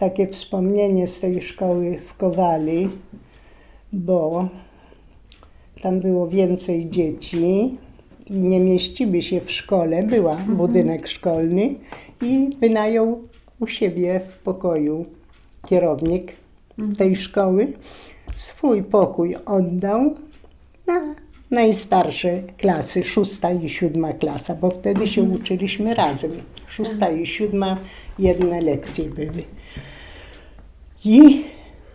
takie wspomnienie z tej szkoły w Kowali, bo tam było więcej dzieci i nie mieściły się w szkole. Była budynek szkolny i wynajął u siebie w pokoju kierownik tej szkoły. Swój pokój oddał na najstarsze klasy, 6. i 7. klasa, bo wtedy się uczyliśmy razem. 6. i 7. jedne lekcje były. I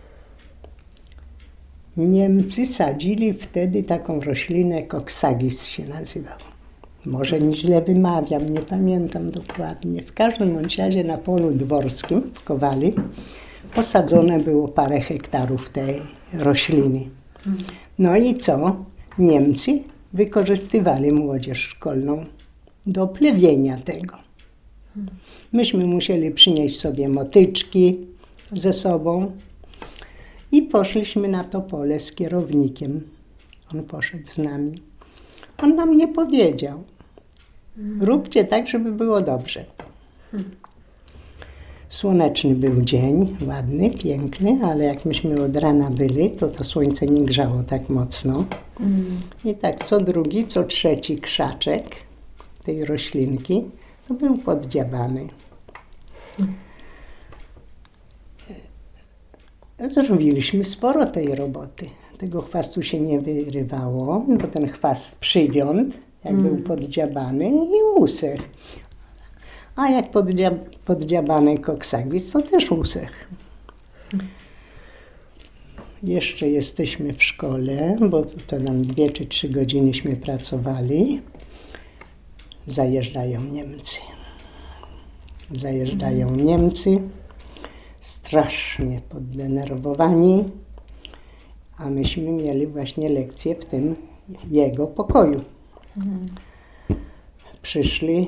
Niemcy sadzili wtedy taką roślinę, koksagis się nazywał. Może źle wymawiam, nie pamiętam dokładnie. W każdym bądź razie na polu dworskim w Kowali posadzone było parę hektarów tej rośliny. No i co? Niemcy wykorzystywali młodzież szkolną do plewienia tego. Myśmy musieli przynieść sobie motyczki ze sobą i poszliśmy na to pole z kierownikiem. On poszedł z nami. On nam nie powiedział. Róbcie tak, żeby było dobrze. Słoneczny był dzień, ładny, piękny, ale jak myśmy od rana byli, to słońce nie grzało tak mocno. I tak co drugi, co trzeci krzaczek tej roślinki to był poddziabany. Zrobiliśmy sporo tej roboty. Tego chwastu się nie wyrywało, bo ten chwast przywiąd, jak był poddziabany i usechł. A jak poddziabany koksagis, to też usechł. Jeszcze jesteśmy w szkole, bo to nam 2 czy 3 godzinyśmy pracowali. Zajeżdżają Niemcy. Strasznie poddenerwowani, a myśmy mieli właśnie lekcję w tym jego pokoju. Przyszli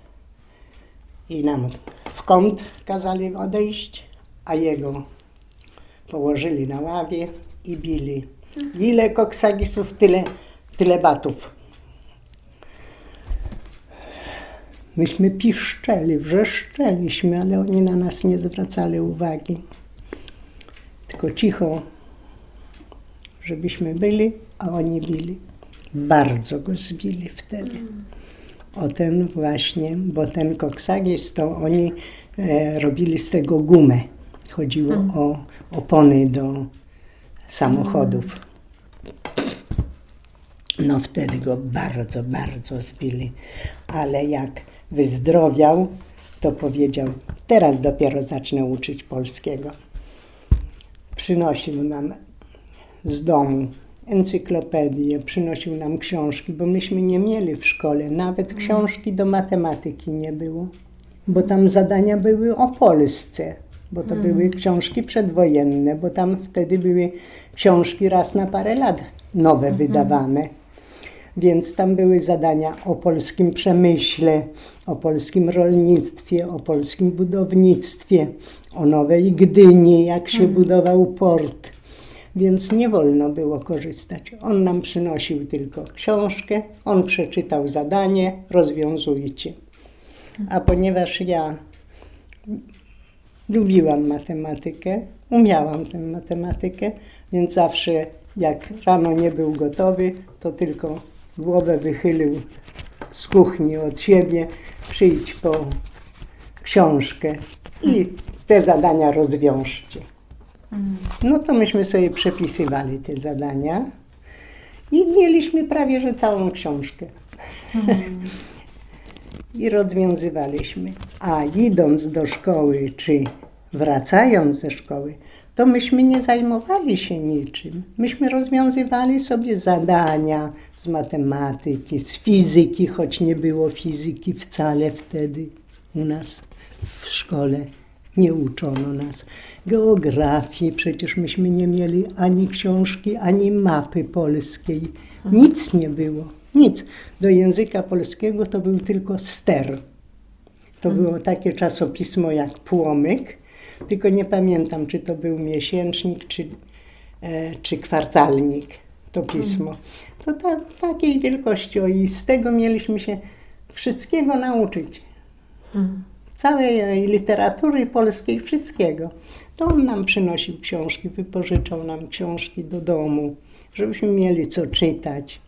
i nam w kąt kazali odejść, a jego położyli na ławie i bili. Ile koksagisów, tyle batów. Myśmy piszczeli, wrzeszczeliśmy, ale oni na nas nie zwracali uwagi. Tylko cicho, żebyśmy byli, a oni bili. Bardzo go zbili wtedy. O ten właśnie, bo ten koksagis to oni robili z tego gumę. Chodziło o opony do samochodów. No wtedy go bardzo, bardzo zbili. Ale jak wyzdrowiał, to powiedział, teraz dopiero zacznę uczyć polskiego. Przynosił nam z domu encyklopedię, przynosił nam książki, bo myśmy nie mieli w szkole, nawet książki do matematyki nie było, bo tam zadania były o Polsce, bo to były książki przedwojenne, bo tam wtedy były książki raz na parę lat nowe wydawane. Więc tam były zadania o polskim przemyśle, o polskim rolnictwie, o polskim budownictwie, o Nowej Gdyni, jak się budował port. Więc nie wolno było korzystać. On nam przynosił tylko książkę, on przeczytał zadanie, rozwiązujcie. A ponieważ ja lubiłam matematykę, umiałam tę matematykę, więc zawsze jak rano nie był gotowy, to tylko głowę wychylił z kuchni od siebie, przyjdź po książkę i te zadania rozwiążcie. No to myśmy sobie przepisywali te zadania i mieliśmy prawie że całą książkę. I rozwiązywaliśmy. A idąc do szkoły, czy wracając ze szkoły, to myśmy nie zajmowali się niczym. Myśmy rozwiązywali sobie zadania z matematyki, z fizyki, choć nie było fizyki wcale wtedy u nas w szkole. Nie uczono nas. Geografii, przecież myśmy nie mieli ani książki, ani mapy polskiej. Nic nie było. Nic. Do języka polskiego to był tylko ster. To było takie czasopismo jak Płomyk, tylko nie pamiętam, czy to był miesięcznik, czy kwartalnik, to pismo. To takiej wielkości i z tego mieliśmy się wszystkiego nauczyć. całej literatury polskiej, wszystkiego. To on nam przynosił książki, wypożyczał nam książki do domu, żebyśmy mieli co czytać.